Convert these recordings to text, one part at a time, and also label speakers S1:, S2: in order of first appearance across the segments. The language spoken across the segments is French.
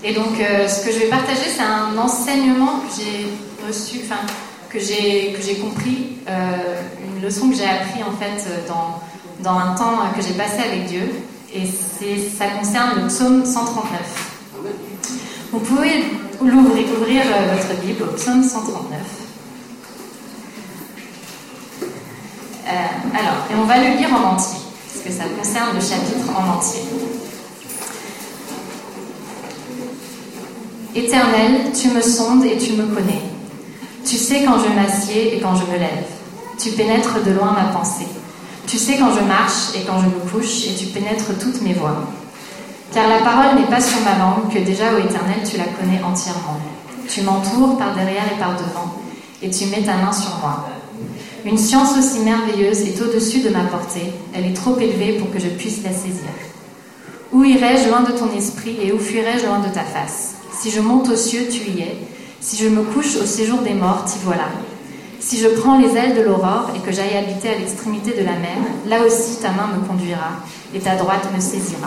S1: Et donc, ce que je vais partager, c'est un enseignement que j'ai reçu, que j'ai compris, une leçon que j'ai appris en fait dans un temps que j'ai passé avec Dieu. Et ça concerne le psaume 139. Vous pouvez ouvrir votre Bible au psaume 139. Et on va le lire en entier, parce que ça concerne le chapitre en entier. Éternel, tu me sondes et tu me connais. Tu sais quand je m'assieds et quand je me lève. Tu pénètres de loin ma pensée. Tu sais quand je marche et quand je me couche, et tu pénètres toutes mes voies. Car la parole n'est pas sur ma langue, que déjà, ô Éternel, tu la connais entièrement. Tu m'entoures par derrière et par devant, et tu mets ta main sur moi. Une science aussi merveilleuse est au-dessus de ma portée. Elle est trop élevée pour que je puisse la saisir. Où irai-je loin de ton esprit, et où fuirai-je loin de ta face? Si je monte aux cieux, tu y es. Si je me couche au séjour des morts, t'y voilà. Si je prends les ailes de l'aurore et que j'aille habiter à l'extrémité de la mer, là aussi ta main me conduira et ta droite me saisira.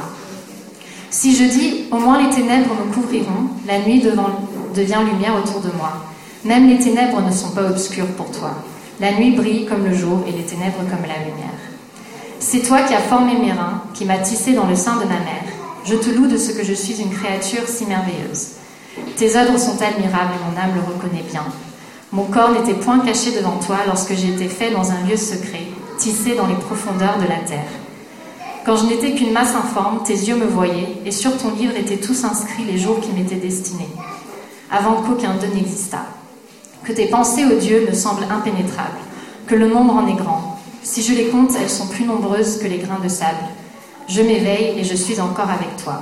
S1: Si je dis, au moins les ténèbres me couvriront, la nuit devient lumière autour de moi. Même les ténèbres ne sont pas obscures pour toi. La nuit brille comme le jour et les ténèbres comme la lumière. C'est toi qui as formé mes reins, qui m'as tissé dans le sein de ma mère. Je te loue de ce que je suis une créature si merveilleuse. Tes œuvres sont admirables et mon âme le reconnaît bien. Mon corps n'était point caché devant toi lorsque j'ai été fait dans un lieu secret, tissé dans les profondeurs de la terre. Quand je n'étais qu'une masse informe, tes yeux me voyaient, et sur ton livre étaient tous inscrits les jours qui m'étaient destinés, avant qu'aucun d'eux n'existât. Que tes pensées, ô Dieu, me semblent impénétrables, que le nombre en est grand. Si je les compte, elles sont plus nombreuses que les grains de sable. Je m'éveille et je suis encore avec toi.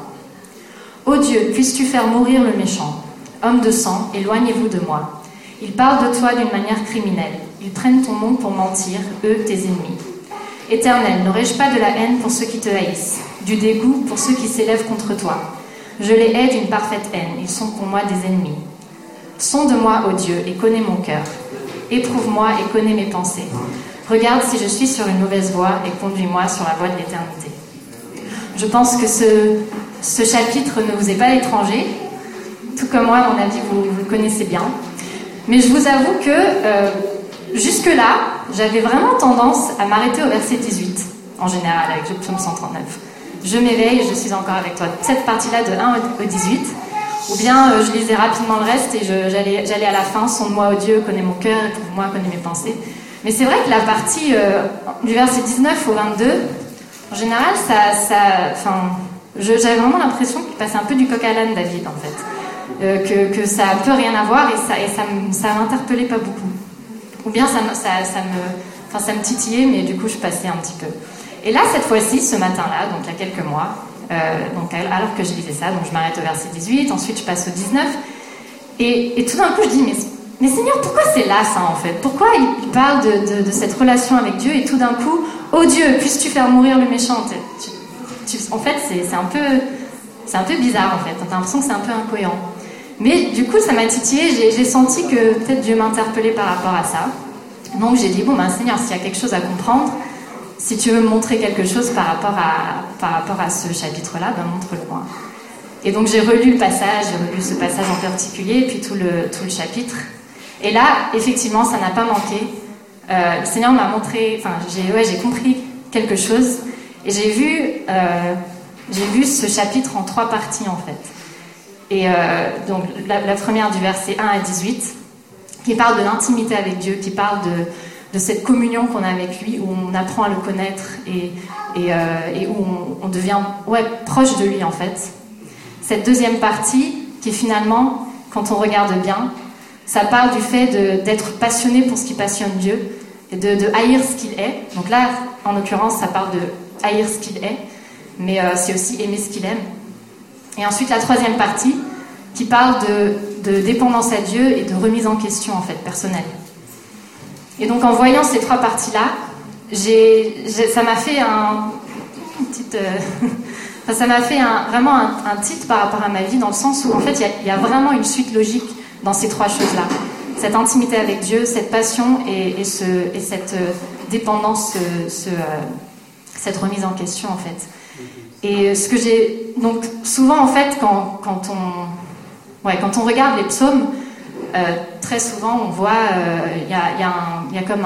S1: Ô Dieu, puisses-tu faire mourir le méchant. Homme de sang, éloignez-vous de moi. Ils parlent de toi d'une manière criminelle. Ils prennent ton nom pour mentir, eux, tes ennemis. Éternel, n'aurais-je pas de la haine pour ceux qui te haïssent, du dégoût pour ceux qui s'élèvent contre toi? Je les hais d'une parfaite haine, ils sont pour moi des ennemis. Sonde-moi, ô Dieu, et connais mon cœur. Éprouve-moi et connais mes pensées. Regarde si je suis sur une mauvaise voie et conduis-moi sur la voie de l'éternité. Je pense que ce chapitre ne vous est pas étranger. Tout comme moi, à mon avis, vous le connaissez bien. Mais je vous avoue que jusque-là, j'avais vraiment tendance à m'arrêter au verset 18, en général, avec le psaume 139. Je m'éveille et je suis encore avec toi. Cette partie-là, de 1 au 18. Ou bien je lisais rapidement le reste et j'allais à la fin, sonde-moi, ô Dieu, connais mon cœur, éprouve-moi, connais mes pensées. Mais c'est vrai que la partie du verset 19 au 22, en général, j'avais vraiment l'impression qu'il passait un peu du coq à l'âne, David, en fait. Que ça n'a peu rien à voir et ça m'interpellait pas beaucoup. Ou bien ça me titillait, mais du coup je passais un petit peu. Et là, cette fois-ci, ce matin-là, donc il y a quelques mois, alors que je lisais ça, donc je m'arrête au verset 18, ensuite je passe au 19, et tout d'un coup je dis, mais Seigneur, pourquoi c'est là ça en fait? Pourquoi il parle de cette relation avec Dieu et tout d'un coup, oh Dieu, puisses-tu faire mourir le méchant? En fait, c'est un peu bizarre en fait, t'as l'impression que c'est un peu incohérent. Mais du coup, ça m'a titillé, j'ai senti que peut-être Dieu m'interpellait par rapport à ça. Donc j'ai dit, Seigneur, s'il y a quelque chose à comprendre, si tu veux me montrer quelque chose par rapport à ce chapitre-là, montre-le-moi. Et donc j'ai relu le passage, j'ai relu ce passage en particulier, et puis tout le chapitre. Et là, effectivement, ça n'a pas manqué. Le Seigneur m'a montré, j'ai compris quelque chose, et j'ai vu ce chapitre en 3 parties en fait. Et donc la première du verset 1 à 18, qui parle de l'intimité avec Dieu, qui parle de cette communion qu'on a avec lui, où on apprend à le connaître et où on devient proche de lui en fait. Cette deuxième partie, qui finalement, quand on regarde bien, ça parle du fait d'être passionné pour ce qui passionne Dieu, et de haïr ce qu'il est. Donc là, en l'occurrence, ça parle de haïr ce qu'il est, mais c'est aussi aimer ce qu'il aime. Et ensuite, la troisième partie, qui parle de dépendance à Dieu et de remise en question, en fait, personnelle. Et donc, en voyant ces 3 parties-là, ça m'a fait ça m'a fait vraiment un titre par rapport à ma vie, dans le sens où, en fait, il y a vraiment une suite logique dans ces 3 choses-là. Cette intimité avec Dieu, cette passion et cette dépendance, cette remise en question, en fait. Et ce que j'ai... Donc souvent en fait quand on regarde les psaumes, très souvent on voit il y a comme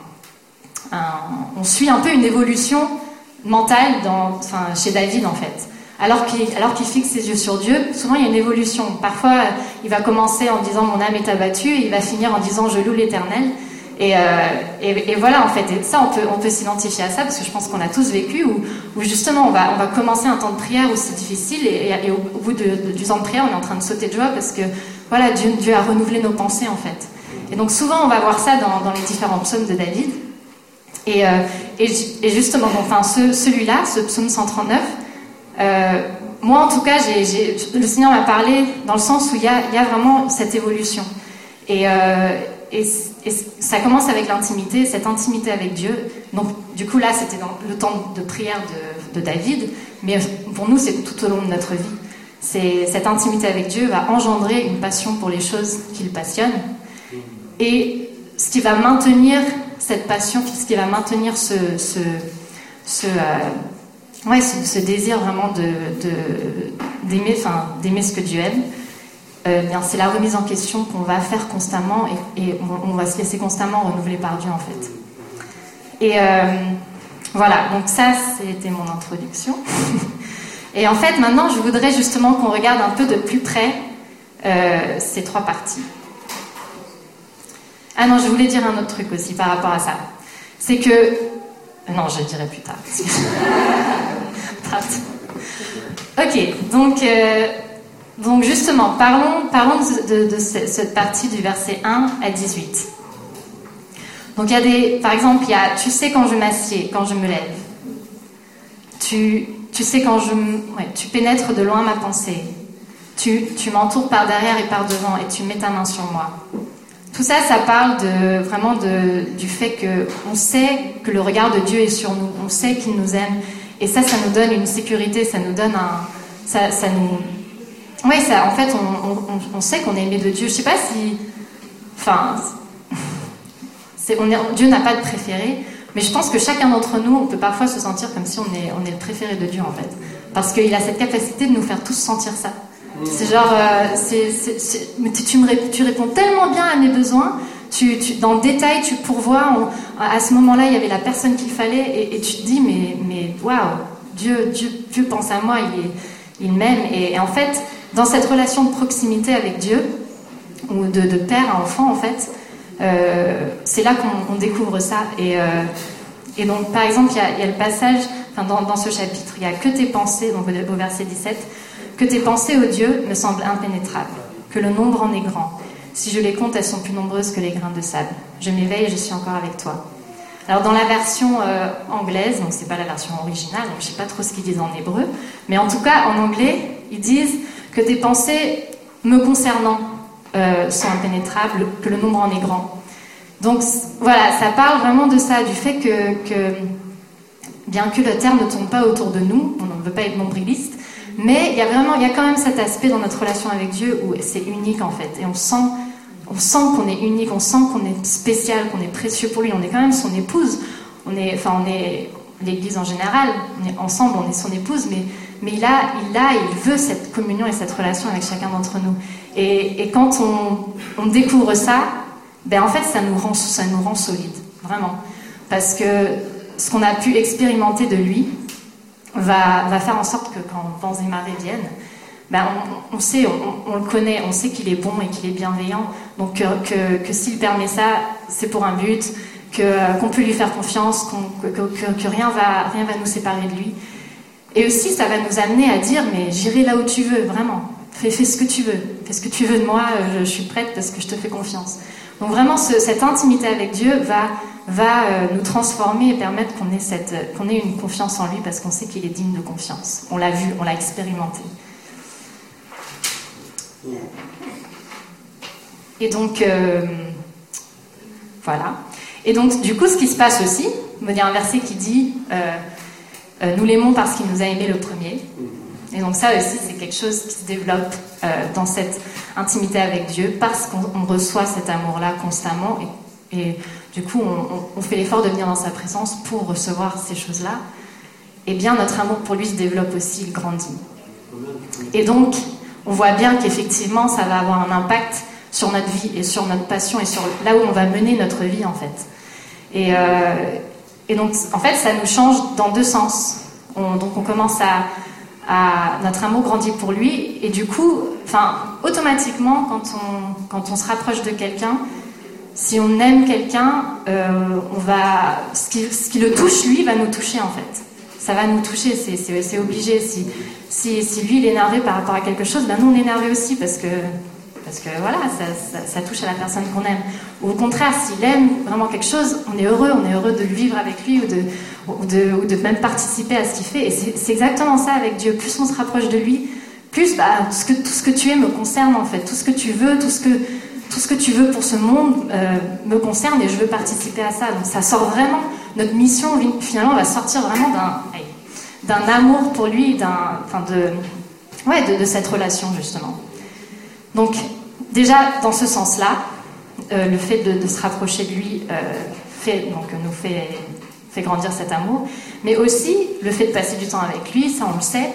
S1: on suit un peu une évolution mentale chez David en fait. Alors qu'il fixe ses yeux sur Dieu, souvent il y a une évolution. Parfois il va commencer en disant mon âme est abattue et il va finir en disant je loue l'Éternel. Et voilà en fait, et ça on peut s'identifier à ça parce que je pense qu'on a tous vécu où justement on va commencer un temps de prière où c'est difficile et au bout du temps de prière on est en train de sauter de joie parce que voilà Dieu a renouvelé nos pensées en fait. Et donc souvent on va voir ça dans les différents psaumes de David et justement enfin celui-là, ce psaume 139, moi en tout cas le Seigneur m'a parlé dans le sens où il y a vraiment cette évolution et ça commence avec l'intimité, cette intimité avec Dieu. Donc, du coup, là, c'était dans le temps de prière de David, mais pour nous, c'est tout au long de notre vie. Cette intimité avec Dieu va engendrer une passion pour les choses qui le passionnent. Et ce qui va maintenir cette passion, ce qui va maintenir ce désir vraiment d'aimer ce que Dieu aime, bien, c'est la remise en question qu'on va faire constamment et on va se laisser constamment renouveler par Dieu en fait. Et voilà, donc ça c'était mon introduction. Et en fait maintenant je voudrais justement qu'on regarde un peu de plus près ces trois parties. Ah non, je voulais dire un autre truc aussi par rapport à ça. C'est que... Non, je le dirai plus tard. Ok, donc justement, parlons de cette partie du verset 1 à 18. Donc par exemple, il y a « Tu sais quand je m'assieds, quand je me lève. Tu sais quand tu pénètres de loin ma pensée. Tu m'entoures par derrière et par devant et tu mets ta main sur moi. » Tout ça, ça parle vraiment du fait qu'on sait que le regard de Dieu est sur nous. On sait qu'il nous aime. Et ça nous donne une sécurité, ça nous donne en fait, on sait qu'on est aimé de Dieu. Je sais pas si... Enfin... Dieu n'a pas de préféré, mais je pense que chacun d'entre nous, on peut parfois se sentir comme si on est le préféré de Dieu, en fait. Parce qu'il a cette capacité de nous faire tous sentir ça. C'est genre... mais tu réponds tellement bien à mes besoins, dans le détail, tu pourvois. À ce moment-là, il y avait la personne qu'il fallait, et tu te dis, mais waouh, Dieu pense à moi, il m'aime. Et en fait... Dans cette relation de proximité avec Dieu, ou de père à enfant en fait, c'est là qu'on découvre ça. Et donc par exemple, il y a le passage, dans ce chapitre, il y a que tes pensées, donc au verset 17, que tes pensées, ô Dieu, me semblent impénétrables, que le nombre en est grand. Si je les compte, elles sont plus nombreuses que les grains de sable. Je m'éveille et je suis encore avec toi. Alors dans la version anglaise, donc c'est pas la version originale, donc je sais pas trop ce qu'ils disent en hébreu, mais en tout cas en anglais, ils disent que tes pensées me concernant sont impénétrables, que le nombre en est grand. Donc voilà, ça parle vraiment de ça, du fait que bien que le terre ne tourne pas autour de nous, on ne veut pas être nombriliste, mais il y a quand même cet aspect dans notre relation avec Dieu où c'est unique en fait, et on sent qu'on est unique, on sent qu'on est spécial, qu'on est précieux pour lui, on est quand même son épouse, on est l'Église en général, on est ensemble, on est son épouse, mais il veut cette communion et cette relation avec chacun d'entre nous. Et quand on découvre ça, ben en fait ça nous rend solide, vraiment. Parce que ce qu'on a pu expérimenter de lui va faire en sorte que quand vents et marées viennent, ben on le connaît, on sait qu'il est bon et qu'il est bienveillant. Donc que s'il permet ça, c'est pour un but, qu'on peut lui faire confiance, que rien va nous séparer de lui. Et aussi, ça va nous amener à dire, mais j'irai là où tu veux, vraiment. Fais ce que tu veux. Fais ce que tu veux de moi, je suis prête parce que je te fais confiance. Donc vraiment, cette intimité avec Dieu va nous transformer et permettre qu'on ait une confiance en lui parce qu'on sait qu'il est digne de confiance. On l'a vu, on l'a expérimenté. Et donc, voilà. Et donc, du coup, ce qui se passe aussi, il y a un verset qui dit... nous l'aimons parce qu'il nous a aimés le premier. Et donc ça aussi, c'est quelque chose qui se développe dans cette intimité avec Dieu parce qu'on reçoit cet amour-là constamment. Et du coup, on fait l'effort de venir dans sa présence pour recevoir ces choses-là. eh bien notre amour pour lui se développe aussi, il grandit. Et donc, on voit bien qu'effectivement, ça va avoir un impact sur notre vie et sur notre passion et sur là où on va mener notre vie, en fait. Et donc, en fait, ça nous change dans deux sens. Donc, on commence notre amour grandit pour lui, et du coup, automatiquement, quand on se rapproche de quelqu'un, si on aime quelqu'un, ce qui le touche, lui, va nous toucher, en fait. Ça va nous toucher, c'est obligé. Si lui, il est énervé par rapport à quelque chose, ben nous, on est énervé aussi, parce que voilà, ça touche à la personne qu'on aime. Ou au contraire, s'il aime vraiment quelque chose, on est heureux de le vivre avec lui, ou de même participer à ce qu'il fait. Et c'est exactement ça avec Dieu. Plus on se rapproche de lui, plus tout ce que tu es me concerne, en fait. Tout ce que tu veux, tout ce que tu veux pour ce monde me concerne, et je veux participer à ça. Donc ça sort vraiment, notre mission finalement va sortir vraiment d'un amour pour lui, de cette relation, justement. Donc déjà dans ce sens-là, le fait de se rapprocher de lui nous fait grandir cet amour, mais aussi le fait de passer du temps avec lui, ça on le sait,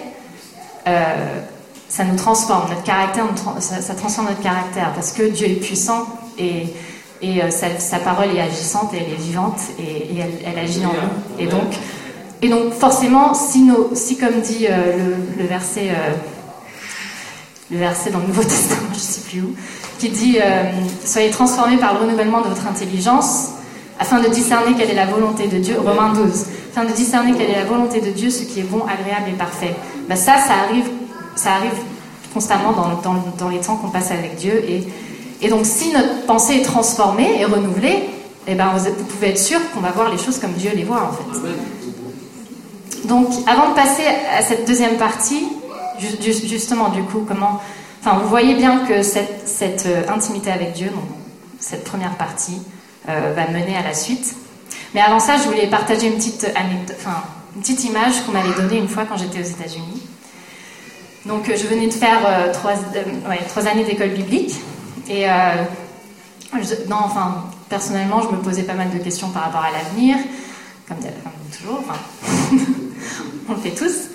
S1: ça nous transforme, notre caractère, ça transforme notre caractère, parce que Dieu est puissant et sa parole est agissante, et elle est vivante, et elle agit en nous. Et donc forcément, si comme dit le verset dans le Nouveau Testament, je ne sais plus où, qui dit « Soyez transformés par le renouvellement de votre intelligence, afin de discerner quelle est la volonté de Dieu. » Romains 12. « Afin de discerner quelle est la volonté de Dieu, ce qui est bon, agréable et parfait. » Ça arrive constamment dans les temps qu'on passe avec Dieu. Et donc, si notre pensée est transformée et renouvelée, vous pouvez être sûr qu'on va voir les choses comme Dieu les voit, en fait. Donc, avant de passer à cette deuxième partie, justement, du coup, vous voyez bien que cette intimité avec Dieu, donc, cette première partie, va mener à la suite. Mais avant ça, je voulais partager une petite image qu'on m'avait donnée une fois quand j'étais aux États-Unis. Donc, je venais de faire 3 années d'école biblique. Et personnellement, je me posais pas mal de questions par rapport à l'avenir, comme toujours. On le fait tous.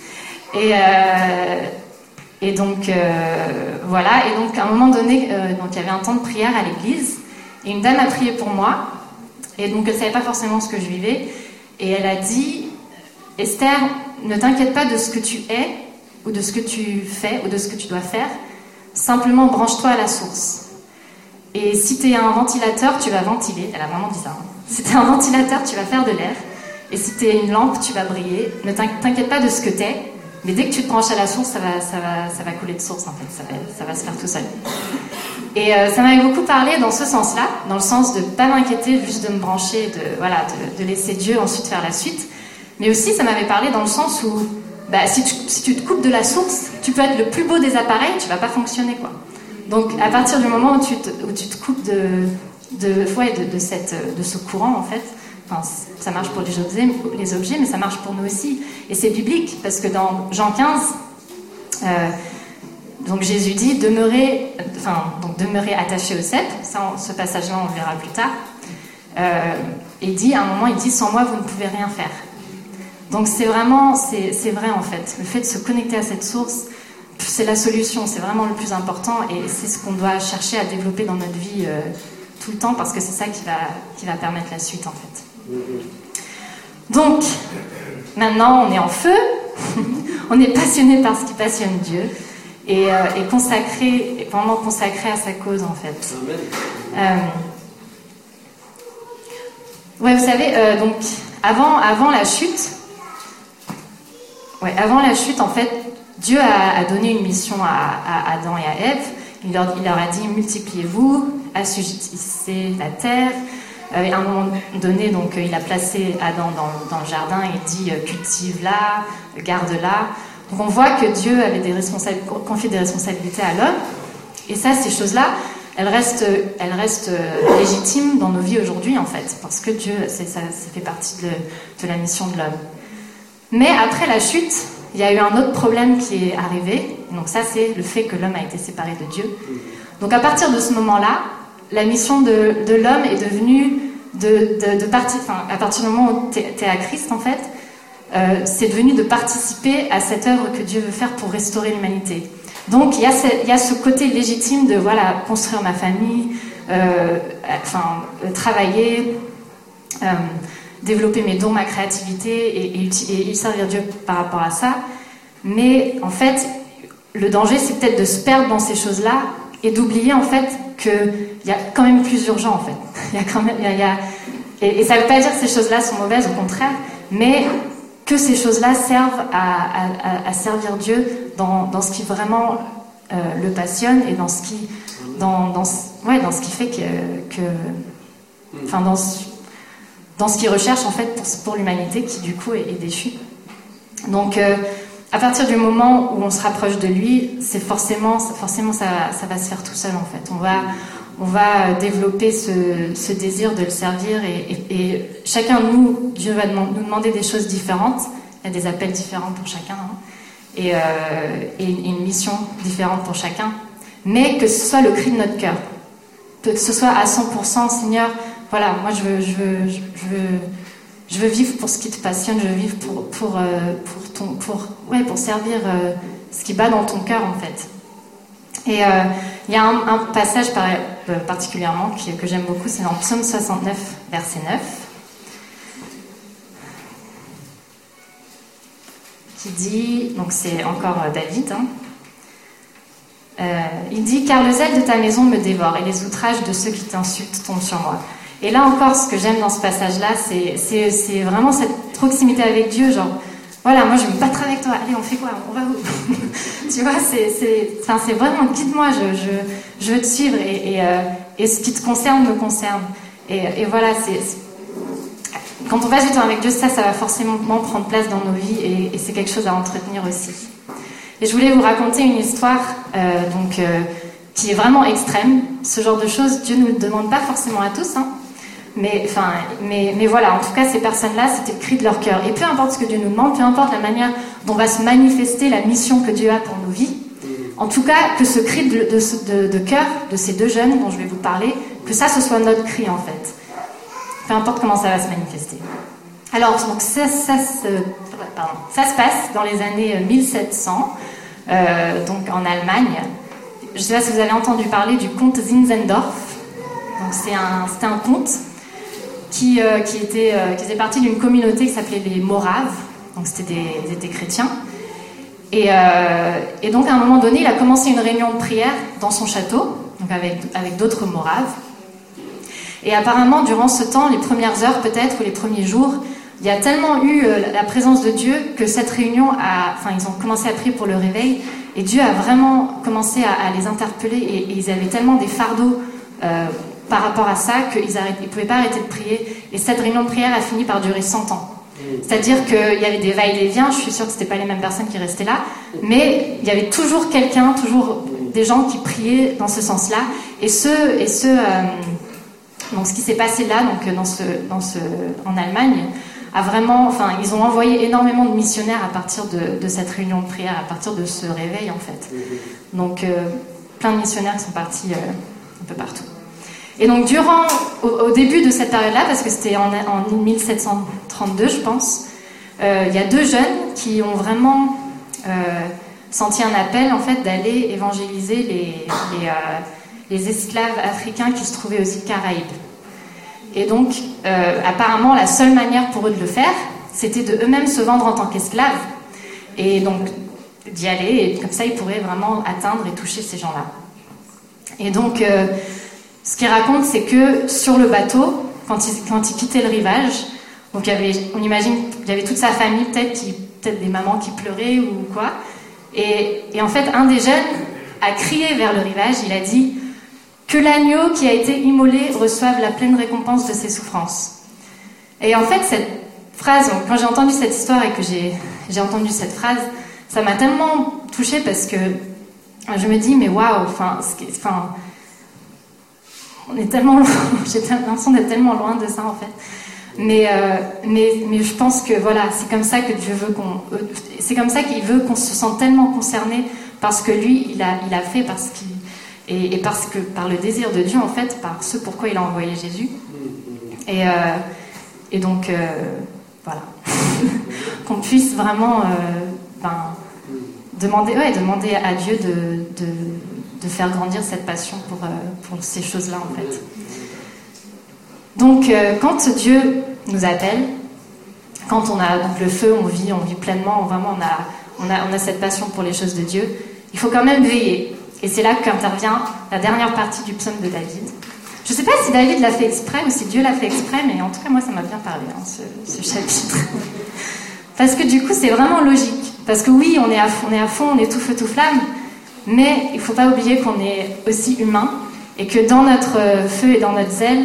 S1: Et donc, voilà. Et donc, à un moment donné, il y avait un temps de prière à l'église. Et une dame a prié pour moi. Et donc, elle ne savait pas forcément ce que je vivais. Et elle a dit, Esther, ne t'inquiète pas de ce que tu es, ou de ce que tu fais, ou de ce que tu dois faire. Simplement, branche-toi à la source. Et si tu es un ventilateur, tu vas ventiler. Elle a vraiment dit ça. Si tu es un ventilateur, tu vas faire de l'air. Et si tu es une lampe, tu vas briller. Ne t'inquiète pas de ce que tu es. Mais dès que tu te branches à la source, ça va couler de source, en fait. Ça va se faire tout seul. Et ça m'avait beaucoup parlé dans ce sens-là, dans le sens de ne pas m'inquiéter, juste de me brancher, de laisser Dieu ensuite faire la suite. Mais aussi, ça m'avait parlé dans le sens où, si tu te coupes de la source, tu peux être le plus beau des appareils, tu ne vas pas fonctionner, quoi. Donc, à partir du moment où tu te coupes de ce courant, en fait, ça marche pour les objets, mais ça marche pour nous aussi. Et c'est biblique, parce que dans Jean 15, donc Jésus dit demeurer attaché au cep. Ce passage-là, on le verra plus tard. Et à un moment, il dit sans moi, vous ne pouvez rien faire. Donc c'est vrai en fait. Le fait de se connecter à cette source, c'est la solution, c'est vraiment le plus important, et c'est ce qu'on doit chercher à développer dans notre vie tout le temps, parce que c'est ça qui va permettre la suite, en fait. Donc, maintenant, on est en feu, on est passionné par ce qui passionne Dieu, et vraiment consacré à sa cause, en fait. Vous savez, donc, avant la chute, en fait, Dieu a donné une mission à Adam et à Ève. Il leur a dit multipliez-vous, assujettissez la terre. À un moment donné, donc, il a placé Adam dans le jardin et dit cultive-la, garde-la. Donc on voit que Dieu avait confié des responsabilités à l'homme. Et ça, ces choses-là, elles restent légitimes dans nos vies aujourd'hui, en fait, parce que Dieu, ça fait partie de la mission de l'homme. Mais après la chute, il y a eu un autre problème qui est arrivé. Donc ça, c'est le fait que l'homme a été séparé de Dieu. Donc à partir de ce moment-là, la mission de l'homme est devenue de partir. À partir du moment où tu es à Christ, en fait, c'est devenu de participer à cette œuvre que Dieu veut faire pour restaurer l'humanité. Donc il y a ce côté légitime de voilà, construire ma famille, travailler, développer mes dons, ma créativité et servir Dieu par rapport à ça. Mais en fait, le danger, c'est peut-être de se perdre dans ces choses-là et d'oublier en fait qu'il y a quand même plus urgent en fait. Il y a quand même, et ça ne veut pas dire que ces choses-là sont mauvaises, au contraire, mais que ces choses-là servent à servir Dieu dans ce qui vraiment le passionne et dans ce qui fait dans ce qu'il recherche en fait pour l'humanité qui du coup est déchue. Donc à partir du moment où on se rapproche de lui, c'est forcément ça va se faire tout seul en fait. On va développer ce désir de le servir et chacun de nous, Dieu va nous demander des choses différentes. Il y a des appels différents pour chacun et une mission différente pour chacun. Mais que ce soit le cri de notre cœur, que ce soit à 100%, Seigneur, voilà, moi je veux vivre pour ce qui te passionne, je veux vivre pour servir ce qui bat dans ton cœur en fait. Et il y a un passage particulièrement que j'aime beaucoup, c'est dans Psaume 69, verset 9, qui dit, donc c'est encore David, il dit « Car le zèle de ta maison me dévore, et les outrages de ceux qui t'insultent tombent sur moi. » Et là encore, ce que j'aime dans ce passage-là, c'est vraiment cette proximité avec Dieu, genre, voilà, moi je me battrai avec toi, allez, on fait quoi, on va où? Tu vois, c'est vraiment, guide-moi, je veux te suivre, et ce qui te concerne me concerne. Et voilà, quand on passe du temps avec Dieu, ça va forcément prendre place dans nos vies, et c'est quelque chose à entretenir aussi. Et je voulais vous raconter une histoire qui est vraiment extrême. Ce genre de choses, Dieu ne nous le demande pas forcément à tous, hein. Mais voilà, en tout cas, ces personnes-là, c'était le cri de leur cœur. Et peu importe ce que Dieu nous demande, peu importe la manière dont va se manifester la mission que Dieu a pour nos vies, en tout cas, que ce cri de cœur de ces deux jeunes dont je vais vous parler, que ce soit notre cri en fait. Peu importe comment ça va se manifester. Alors, donc, ça se passe dans les années 1700, donc en Allemagne. Je ne sais pas si vous avez entendu parler du comte Zinzendorf. Donc, c'était un comte qui faisait partie d'une communauté qui s'appelait les Moraves. Donc, ils étaient chrétiens. Et donc, à un moment donné, il a commencé une réunion de prière dans son château, donc avec d'autres Moraves. Et apparemment, durant ce temps, les premières heures peut-être, ou les premiers jours, il y a tellement eu la présence de Dieu que cette réunion ils ont commencé à prier pour le réveil, et Dieu a vraiment commencé à les interpeller, et ils avaient tellement des fardeaux par rapport à ça qu'ils ne pouvaient pas arrêter de prier. Et cette réunion de prière a fini par durer 100 ans. C'est-à-dire qu'il y avait des va-et-vient, je suis sûre que ce n'étaient pas les mêmes personnes qui restaient là, mais il y avait toujours quelqu'un, toujours des gens qui priaient dans ce sens-là. Donc ce qui s'est passé là, en Allemagne, ils ont envoyé énormément de missionnaires à partir de cette réunion de prière, à partir de ce réveil en fait. Donc plein de missionnaires qui sont partis un peu partout. Et donc au début de cette période-là, parce que c'était en 1732 je pense, il y a deux jeunes qui ont vraiment senti un appel en fait d'aller évangéliser les esclaves africains qui se trouvaient aux îles Caraïbes. Et donc, apparemment, la seule manière pour eux de le faire, c'était de eux-mêmes se vendre en tant qu'esclaves. Et donc, d'y aller, et comme ça, ils pourraient vraiment atteindre et toucher ces gens-là. Et donc, ce qu'ils racontent, c'est que sur le bateau, quand ils quittaient le rivage, donc on imagine qu'il y avait toute sa famille, peut-être des mamans qui pleuraient ou quoi. Et en fait, un des jeunes a crié vers le rivage, il a dit « Que l'agneau qui a été immolé reçoive la pleine récompense de ses souffrances. » Et en fait, cette phrase, quand j'ai entendu cette histoire et que j'ai entendu cette phrase, ça m'a tellement touchée parce que je me dis « Mais waouh, on est tellement loin, j'ai l'impression d'être tellement loin de ça en fait. » Mais je pense que voilà, c'est comme ça que Dieu veut c'est comme ça qu'il veut qu'on se sente tellement concerné parce que lui, il a fait et parce que par le désir de Dieu en fait, par ce pourquoi il a envoyé Jésus. Et donc voilà. qu'on puisse vraiment demander à Dieu de faire grandir cette passion pour ces choses-là, en fait. Donc, quand Dieu nous appelle, quand on a donc le feu, on vit pleinement, vraiment on a cette passion pour les choses de Dieu, il faut quand même veiller. Et c'est là qu'intervient la dernière partie du psaume de David. Je ne sais pas si David l'a fait exprès ou si Dieu l'a fait exprès, mais en tout cas, moi, ça m'a bien parlé, ce chapitre. Parce que du coup, c'est vraiment logique. Parce que oui, on est à fond, on est tout feu, tout flamme, mais il ne faut pas oublier qu'on est aussi humain et que dans notre feu et dans notre zèle,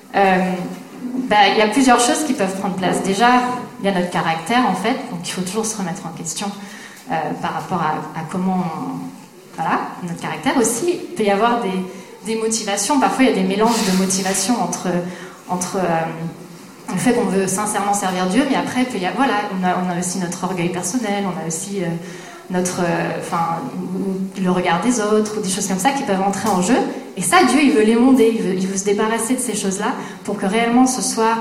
S1: il y a plusieurs choses qui peuvent prendre place. Déjà, il y a notre caractère, en fait, donc il faut toujours se remettre en question par rapport à comment... Voilà, notre caractère aussi. Il peut y avoir des motivations. Parfois, il y a des mélanges de motivations entre le fait qu'on veut sincèrement servir Dieu, mais après, on a aussi notre orgueil personnel, on a aussi le regard des autres, ou des choses comme ça qui peuvent entrer en jeu. Et ça, Dieu, il veut l'émonder, il veut se débarrasser de ces choses-là pour que réellement ce soit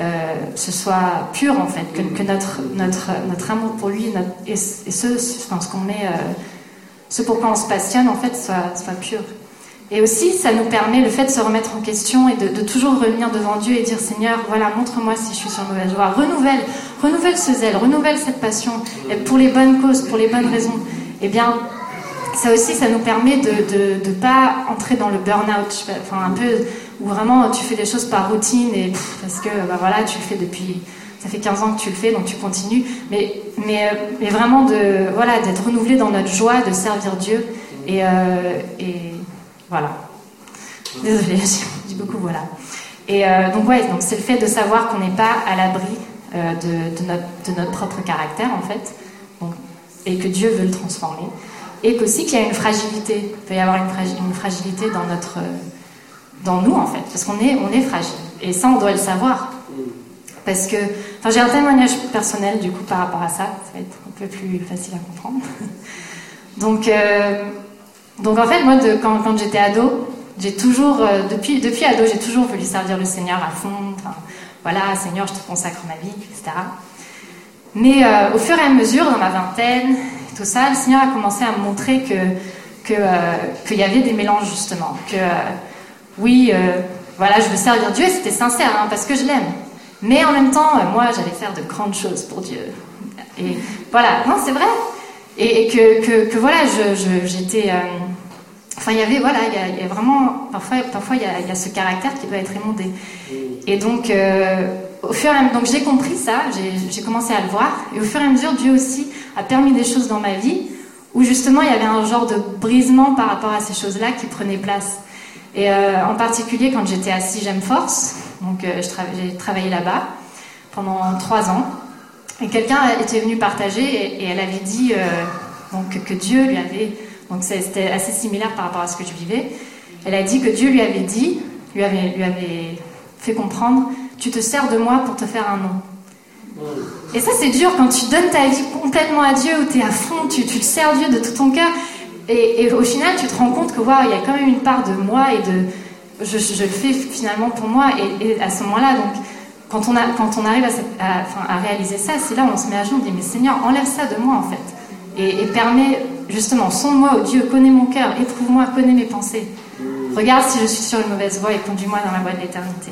S1: pur, en fait, que notre amour pour lui ce qu'on met... ce pourquoi on se passionne, en fait, soit pur. Et aussi, ça nous permet, le fait de se remettre en question et de toujours revenir devant Dieu et dire, Seigneur, voilà, montre-moi si je suis sur une mauvaise voie. Renouvelle ce zèle, renouvelle cette passion, et pour les bonnes causes, pour les bonnes raisons. Eh bien, ça aussi, ça nous permet de ne pas entrer dans le burn-out, un peu, où vraiment tu fais des choses par routine, et parce que, tu le fais depuis... Ça fait 15 ans que tu le fais, donc tu continues. Mais vraiment d'être renouvelé dans notre joie de servir Dieu. Et voilà. Désolée, je dis beaucoup voilà. Et donc c'est le fait de savoir qu'on n'est pas à l'abri de notre propre caractère, en fait. Donc, et que Dieu veut le transformer. Et qu'aussi qu'il y a une fragilité. Il peut y avoir une fragilité dans nous, en fait. Parce qu'on est fragile. Et ça, on doit le savoir. Parce que, j'ai un témoignage personnel du coup par rapport à ça va être un peu plus facile à comprendre. Donc en fait, moi, quand j'étais ado, j'ai toujours, depuis ado, j'ai toujours voulu servir le Seigneur à fond. Seigneur, je te consacre ma vie, etc. Mais au fur et à mesure, dans ma vingtaine, tout ça, le Seigneur a commencé à me montrer qu'il y avait des mélanges justement. Je veux servir Dieu et c'était sincère, parce que je l'aime. Mais en même temps, moi, j'allais faire de grandes choses pour Dieu. Et voilà, non, c'est vrai. Et que j'étais... il y a vraiment... Parfois, il y a ce caractère qui doit être émondé. Et donc, au fur et à mesure... Donc, j'ai compris ça, j'ai commencé à le voir. Et au fur et à mesure, Dieu aussi a permis des choses dans ma vie où, justement, il y avait un genre de brisement par rapport à ces choses-là qui prenaient place. Et en particulier, quand j'étais à Sigem Force... Donc j'ai travaillé là-bas pendant 3 ans. Et quelqu'un était venu partager et elle avait dit que Dieu lui avait... Donc c'était assez similaire par rapport à ce que je vivais. Elle a dit que Dieu lui avait fait comprendre « Tu te sers de moi pour te faire un nom ». Et ça, c'est dur quand tu donnes ta vie complètement à Dieu, où tu es à fond, tu le sers Dieu de tout ton cœur. Et au final, tu te rends compte que il y a quand même une part de moi et de... Je le fais finalement pour moi, et à ce moment-là, donc, quand on arrive à réaliser ça, c'est là où on se met à genoux, on dit, mais Seigneur, enlève ça de moi, en fait, et permets, justement, sonde-moi, oh Dieu, connais mon cœur, éprouve-moi, connais mes pensées, regarde si je suis sur une mauvaise voie et conduis-moi dans la voie de l'éternité.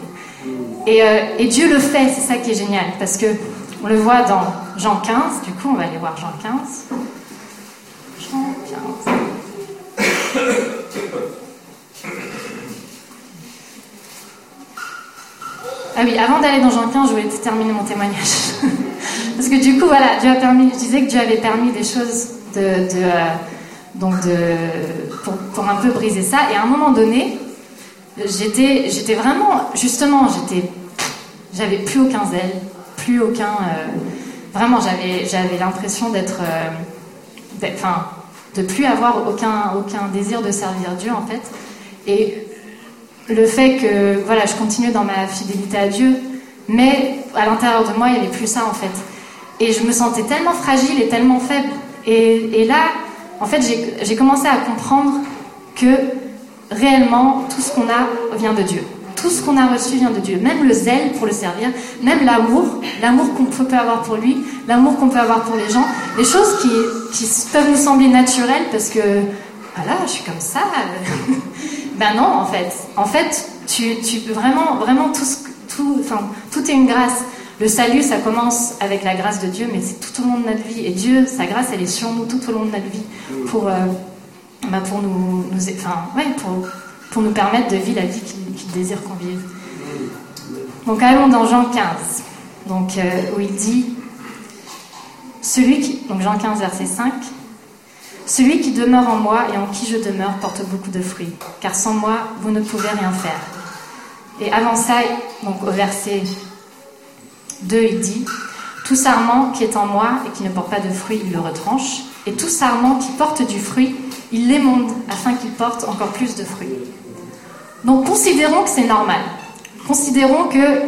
S1: Et Dieu le fait, c'est ça qui est génial, parce que on le voit dans Jean 15, du coup, on va aller voir Jean 15. Jean 15. Ah oui, avant d'aller dans Jean 15, je voulais terminer mon témoignage. Parce que du coup, Dieu a permis, je disais que Dieu avait permis des choses pour un peu briser ça. Et à un moment donné, j'étais vraiment, justement, j'avais plus aucun zèle, plus aucun... vraiment, j'avais l'impression de plus avoir aucun désir de servir Dieu, en fait. Et le fait que je continue dans ma fidélité à Dieu, mais à l'intérieur de moi il n'y avait plus ça, en fait, et je me sentais tellement fragile et tellement faible, et là en fait j'ai commencé à comprendre que réellement tout ce qu'on a vient de Dieu, tout ce qu'on a reçu vient de Dieu. Même le zèle pour le servir, même l'amour qu'on peut avoir pour lui, l'amour qu'on peut avoir pour les gens, des choses qui peuvent nous sembler naturelles parce que, voilà, je suis comme ça. Ben non, en fait. En fait, tu peux vraiment tout est une grâce. Le salut, ça commence avec la grâce de Dieu, mais c'est tout au long de notre vie. Et Dieu, sa grâce, elle est sur nous tout au long de notre vie pour nous permettre de vivre la vie qu'il désire qu'on vive. Donc allons dans Jean 15, où il dit, donc Jean 15, verset 5, « Celui qui demeure en moi et en qui je demeure porte beaucoup de fruits, car sans moi, vous ne pouvez rien faire. » Et avant ça, donc au verset 2, il dit, « Tout sarment qui est en moi et qui ne porte pas de fruits, il le retranche, et tout sarment qui porte du fruit, il l'émonde afin qu'il porte encore plus de fruits. » Donc considérons que c'est normal. Considérons que,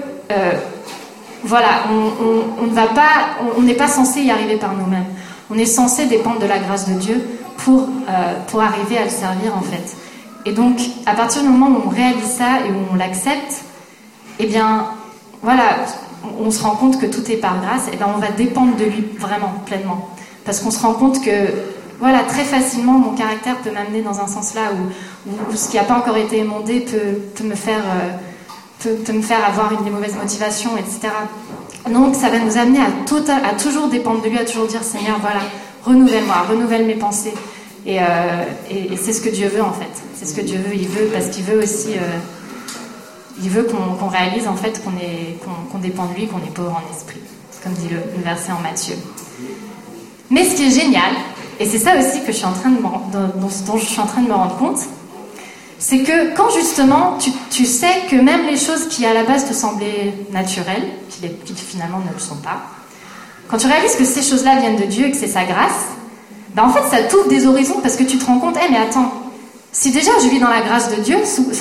S1: on n'est pas censé y arriver par nous-mêmes. On est censé dépendre de la grâce de Dieu pour arriver à le servir en fait. Et donc, à partir du moment où on réalise ça et où on l'accepte, eh bien, voilà, on se rend compte que tout est par grâce, et bien on va dépendre de lui vraiment, pleinement. Parce qu'on se rend compte que, voilà, très facilement, mon caractère peut m'amener dans un sens là où ce qui n'a pas encore été émondé peut me faire avoir des mauvaises motivations, etc. Donc, ça va nous amener à toujours dépendre de lui, à toujours dire, Seigneur, voilà, renouvelle-moi, renouvelle mes pensées. Et c'est ce que Dieu veut, en fait. C'est ce que Dieu veut. Il veut, parce qu'il veut aussi... il veut qu'on réalise, en fait, qu'on dépend de lui, qu'on est pauvre en esprit. Comme dit le verset en Matthieu. Mais ce qui est génial, et c'est ça aussi que dont je suis en train de me rendre compte, c'est que quand justement tu sais que même les choses qui à la base te semblaient naturelles, qui finalement ne le sont pas, quand tu réalises que ces choses-là viennent de Dieu et que c'est sa grâce, ben en fait ça t'ouvre des horizons parce que tu te rends compte, mais attends, si déjà je vis dans la grâce de Dieu,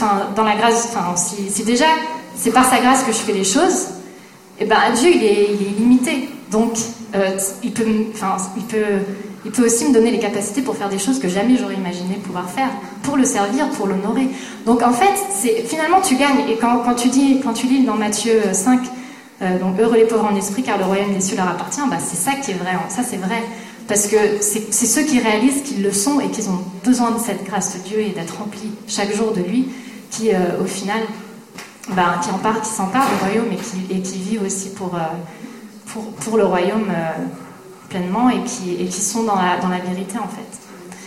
S1: si déjà c'est par sa grâce que je fais les choses, et ben Dieu il est illimité, donc il peut aussi me donner les capacités pour faire des choses que jamais j'aurais imaginé pouvoir faire, pour le servir, pour l'honorer. Donc en fait, finalement tu gagnes. Et quand tu lis dans Matthieu 5, donc heureux les pauvres en esprit, car le royaume des cieux leur appartient, bah, c'est ça qui est vrai. Ça c'est vrai, parce que c'est ceux qui réalisent qu'ils le sont et qu'ils ont besoin de cette grâce de Dieu et d'être remplis chaque jour de lui, qui au final, qui s'emparent du royaume et qui vivent aussi pour le royaume pleinement et qui sont dans la vérité en fait.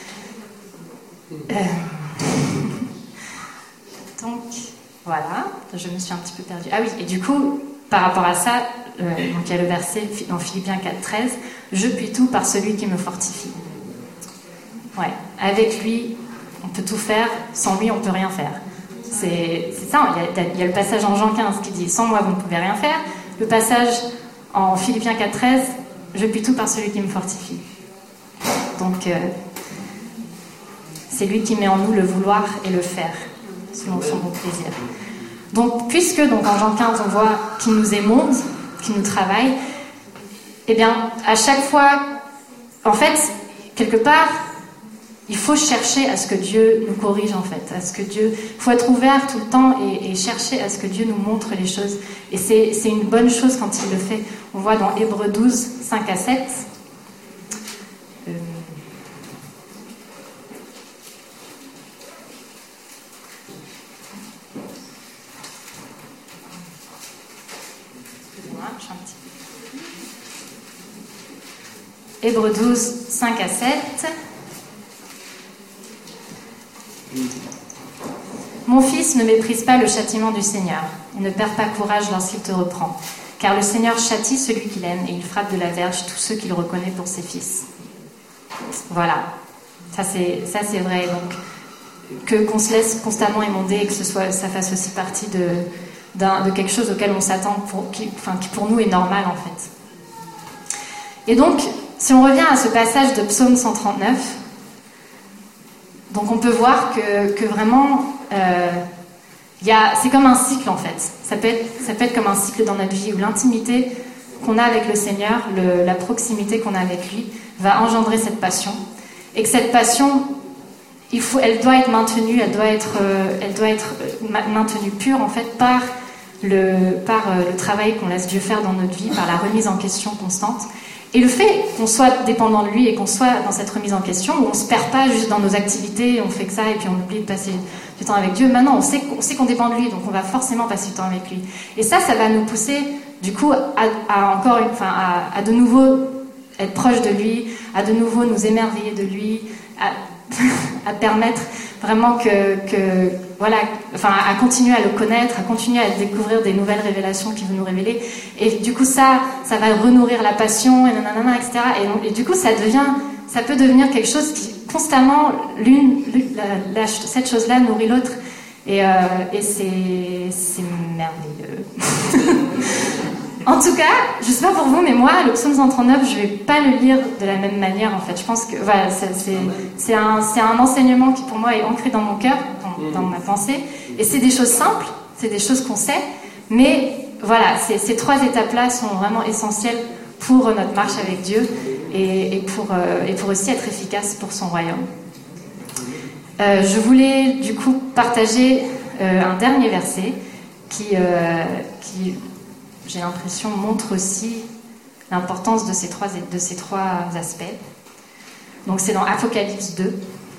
S1: Donc voilà, je me suis un petit peu perdue. Ah oui, et du coup, par rapport à ça, donc il y a le verset dans Philippiens 4,13, « Je puis tout par celui qui me fortifie ». Ouais, avec lui, on peut tout faire, sans lui, on ne peut rien faire. C'est ça, il y a le passage en Jean 15 qui dit « Sans moi, vous ne pouvez rien faire ». Le passage en Philippiens 4,13, « Je puis tout par celui qui me fortifie ». Donc, c'est lui qui met en nous le vouloir et le faire, selon son bon plaisir. Donc, puisque en Jean 15, on voit qu'il nous émonde, qu'il nous travaille, eh bien, à chaque fois, en fait, quelque part, il faut chercher à ce que Dieu nous corrige, en fait. Il faut être ouvert tout le temps et chercher à ce que Dieu nous montre les choses. Et c'est une bonne chose quand il le fait. On voit dans Hébreux 12, 5 à 7. Hébreux 12, 5 à 7. Mon fils, ne méprise pas le châtiment du Seigneur et ne perds pas courage lorsqu'il te reprend, car le Seigneur châtie celui qu'il aime et il frappe de la verge tous ceux qu'il reconnaît pour ses fils. Voilà, ça c'est vrai. Donc qu'on se laisse constamment émonder et que ça fasse aussi partie de quelque chose auquel on s'attend, qui pour nous est normal en fait. Et donc, si on revient à ce passage de Psaume 139, donc on peut voir que vraiment, c'est comme un cycle en fait. Ça peut être comme un cycle dans notre vie où l'intimité qu'on a avec le Seigneur, la proximité qu'on a avec lui, va engendrer cette passion. Et que cette passion, elle doit être maintenue, elle doit être maintenue pure en fait par le travail qu'on laisse Dieu faire dans notre vie, par la remise en question constante. Et le fait qu'on soit dépendant de lui et qu'on soit dans cette remise en question, où on ne se perd pas juste dans nos activités, on fait que ça et puis on oublie de passer du temps avec Dieu. Maintenant, on sait qu'on dépend de lui, donc on va forcément passer du temps avec lui. Et ça va nous pousser, du coup, à de nouveau être proche de lui, à de nouveau nous émerveiller de lui, à permettre vraiment à continuer à le connaître, à continuer à découvrir des nouvelles révélations qu'il veut nous révéler. Et du coup, ça va renourrir la passion, et nanana, etc. Et du coup, ça peut devenir quelque chose qui, constamment, cette chose-là nourrit l'autre. Et c'est merveilleux. En tout cas, je sais pas pour vous, mais moi, le psaume 139, je vais pas le lire de la même manière, en fait. Je pense que, voilà, c'est un enseignement qui, pour moi, est ancré dans mon cœur, dans ma pensée. Et c'est des choses simples, c'est des choses qu'on sait, mais voilà, ces trois étapes-là sont vraiment essentielles pour notre marche avec Dieu et pour aussi être efficace pour son royaume. Je voulais, du coup, partager un dernier verset qui j'ai l'impression, montre aussi l'importance de ces trois aspects. Donc c'est dans Apocalypse 2.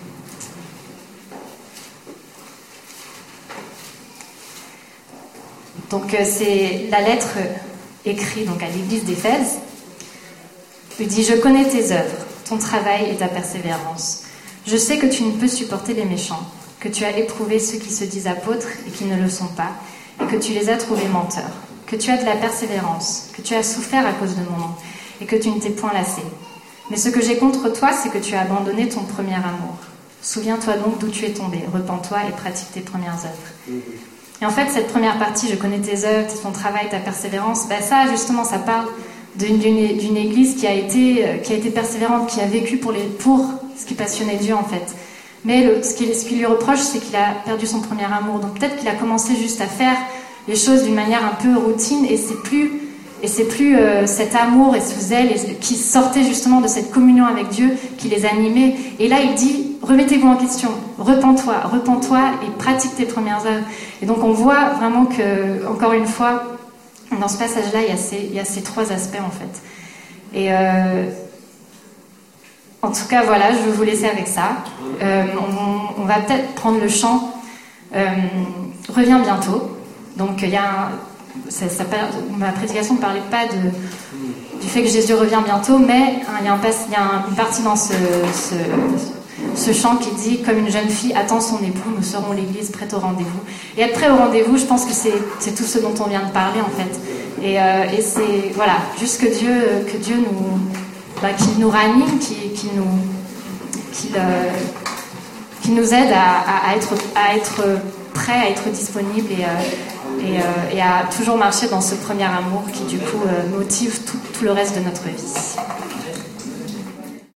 S1: Donc c'est la lettre écrite donc, à l'église d'Éphèse. Il dit « Je connais tes œuvres, ton travail et ta persévérance. Je sais que tu ne peux supporter les méchants, que tu as éprouvé ceux qui se disent apôtres et qui ne le sont pas, et que tu les as trouvés menteurs. Que tu as de la persévérance, que tu as souffert à cause de mon nom, et que tu ne t'es point lassé. Mais ce que j'ai contre toi, c'est que tu as abandonné ton premier amour. Souviens-toi donc d'où tu es tombé, repens-toi et pratique tes premières œuvres. » Et en fait, cette première partie, je connais tes œuvres, ton travail, ta persévérance, ça, justement, ça parle d'une église qui a été persévérante, qui a vécu pour ce qui passionnait Dieu, en fait. Mais ce qui lui reproche, c'est qu'il a perdu son premier amour. Donc peut-être qu'il a commencé juste à faire les choses d'une manière un peu routine et c'est plus cet amour et ce zèle qui sortait justement de cette communion avec Dieu qui les animait. Et là il dit remettez-vous en question, repens-toi et pratique tes premières œuvres. Et donc on voit vraiment que, encore une fois, dans ce passage-là il y a ces trois aspects en fait. Et en tout cas voilà, je vais vous laisser avec ça. On va peut-être prendre le chant Reviens bientôt. Donc ma prédication ne parlait pas du fait que Jésus revient bientôt, mais il y a une partie dans ce chant qui dit « Comme une jeune fille attend son époux, nous serons l'église prête au rendez-vous ». Et être prêt au rendez-vous, je pense que c'est tout ce dont on vient de parler en fait. Et c'est voilà, juste que Dieu qu'il nous ranime, qu'il nous aide à être prêt, à être disponible et à toujours marcher dans ce premier amour qui du coup motive tout le reste de notre vie.